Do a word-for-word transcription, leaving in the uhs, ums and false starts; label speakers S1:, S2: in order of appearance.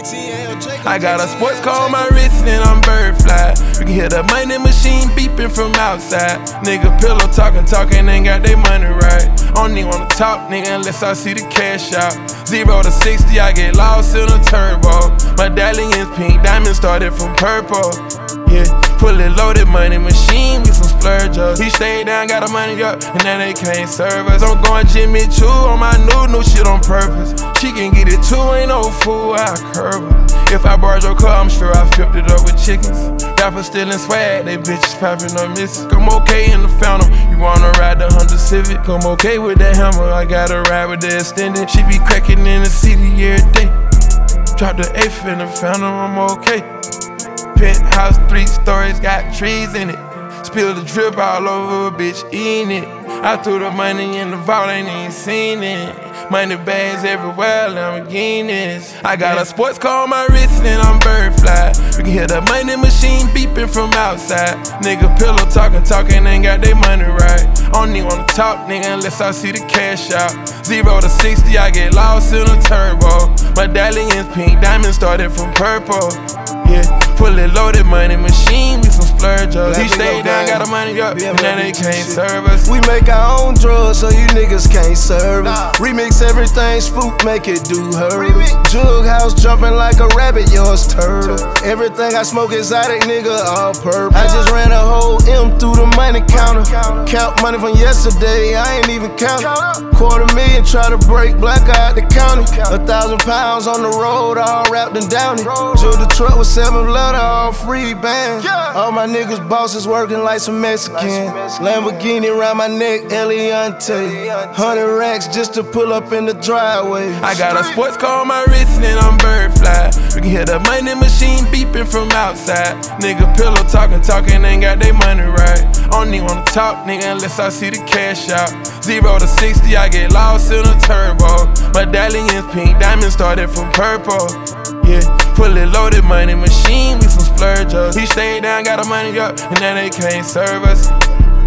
S1: I got a sports car on my wrist and I'm bird fly. You can hear the money machine beeping from outside. Nigga pillow talking, talking, ain't got they money right. I don't even wanna talk, nigga, unless I see the cash out. Zero to sixty, I get lost in a turbo. My medallion's pink, diamonds started from purple. Yeah, fully loaded money machine, we some splurgers. He stayed down, got the money up, and now they can't serve us. I'm going Jimmy Choo on my new, new shit on purpose. She can get it too, ain't no fool, I curb her. If I borrowed your car, I'm sure I flipped it up with chickens. Rappers stealing swag, they bitches popping up missing. I'm okay in the Phantom, you wanna ride the Honda Civic? I'm okay with that hammer, I gotta ride with the extended. She be cracking in the city every day. Drop the eighth in the Phantom, I'm okay. Penthouse, three stories, got trees in it. Spill the drip all over, bitch, eating it. I threw the money in the vault, ain't even seen it. Money bags everywhere, Lamborghinis. I got a sports car on my wrist and I'm bird fly. You can hear the money machine beeping from outside. Nigga pillow talking, talking, ain't got they money right. I don't even wanna talk, nigga, unless I see the cash out. Zero to sixty, I get lost in a turbo. My medallion's pink, diamonds started from purple. Yeah, fully loaded money machine, we some splurgers. He stayed down, got the money up, and now they can't serve us.
S2: We make our own drugs, so you niggas can't serve us. Remix everything, spook, make it do her. Jug house jumping like a rabbit, yours turtle. Everything I smoke exotic, nigga, all purple. I just ran a whole M through the money counter. Count money from yesterday, I ain't even count. Quarter million, try to break black out the county. A thousand pounds on the road, all wrapped and down it. Drove the truck with seven letter, all free band. All my niggas bosses working like some Mexican. Lamborghini around my neck, Eliante. Hundred racks just to pull up in the driveway.
S1: I got a sports car on my wrist and I'm bird fly. You can hear the money machine beeping from outside. Nigga pillow talking, talking, ain't got they money right. I don't even wanna talk, nigga, unless I see the cash out. Zero to sixty, I get lost in a turbo. My medallion's pink, diamonds started from purple. Yeah, fully loaded money machine, we some splurgers. He stayed down, got the money up, and now they can't serve us.